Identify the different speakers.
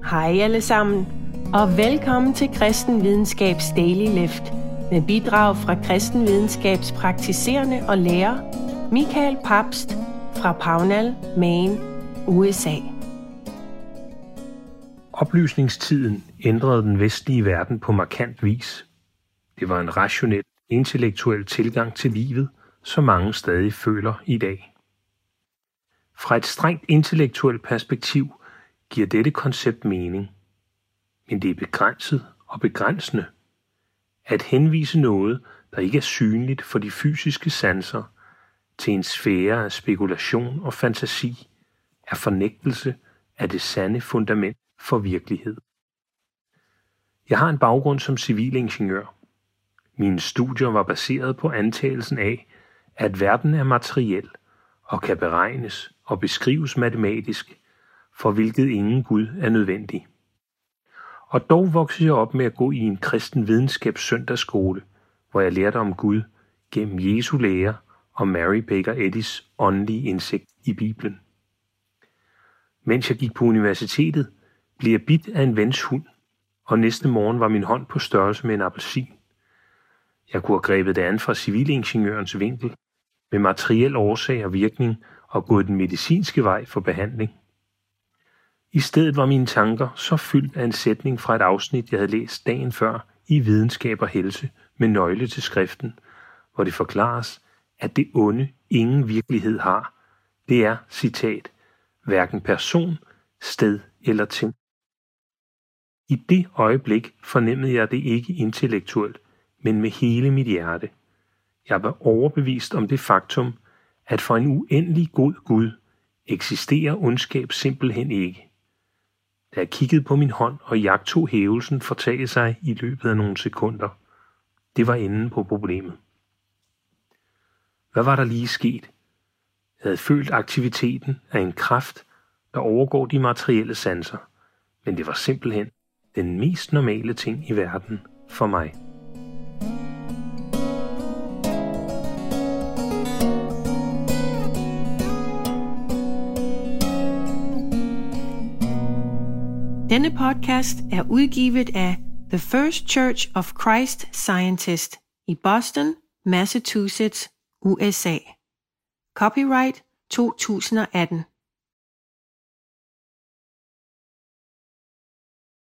Speaker 1: Hej alle sammen, og velkommen til Kristen Videnskabs Daily Lift med bidrag fra Kristen Videnskabs praktiserende og lærer Michael Papst fra Pownal, Maine, USA.
Speaker 2: Oplysningstiden ændrede den vestlige verden på markant vis. Det var en rationel, intellektuel tilgang til livet, som mange stadig føler i dag. Fra et strengt intellektuelt perspektiv giver dette koncept mening, men det er begrænset og begrænsende. At henvise noget, der ikke er synligt for de fysiske sanser, til en sfære af spekulation og fantasi, er fornægtelse af det sande fundament for virkelighed. Jeg har en baggrund som civilingeniør. Mine studier var baseret på antagelsen af, at verden er materiel og kan beregnes og beskrives matematisk, for hvilket ingen Gud er nødvendig. Og dog voksede jeg op med at gå i en kristen videnskabs søndagsskole, hvor jeg lærte om Gud gennem Jesu lære og Mary Baker Eddy's åndelige indsigt i Bibelen. Mens jeg gik på universitetet, blev jeg bidt af en vens hund, og næste morgen var min hånd på størrelse med en appelsin. Jeg kunne have grebet det an fra civilingeniørens vinkel, med materiel årsag og virkning, og gået den medicinske vej for behandling. I stedet var mine tanker så fyldt af en sætning fra et afsnit, jeg havde læst dagen før i Videnskab og Helse med nøgle til skriften, hvor det forklares, at det onde ingen virkelighed har. Det er, citat, hverken person, sted eller ting. I det øjeblik fornemmede jeg det ikke intellektuelt, men med hele mit hjerte. Jeg var overbevist om det faktum, at for en uendelig god Gud eksisterer ondskab simpelthen ikke. Da jeg kiggede på min hånd og jagtog hævelsen fortage sig i løbet af nogle sekunder, det var enden på problemet. Hvad var der lige sket? Jeg havde følt aktiviteten af en kraft, der overgår de materielle sanser, men det var simpelthen den mest normale ting i verden for mig.
Speaker 1: Denne podcast er udgivet af The First Church of Christ Scientist i Boston, Massachusetts, USA. Copyright 2018.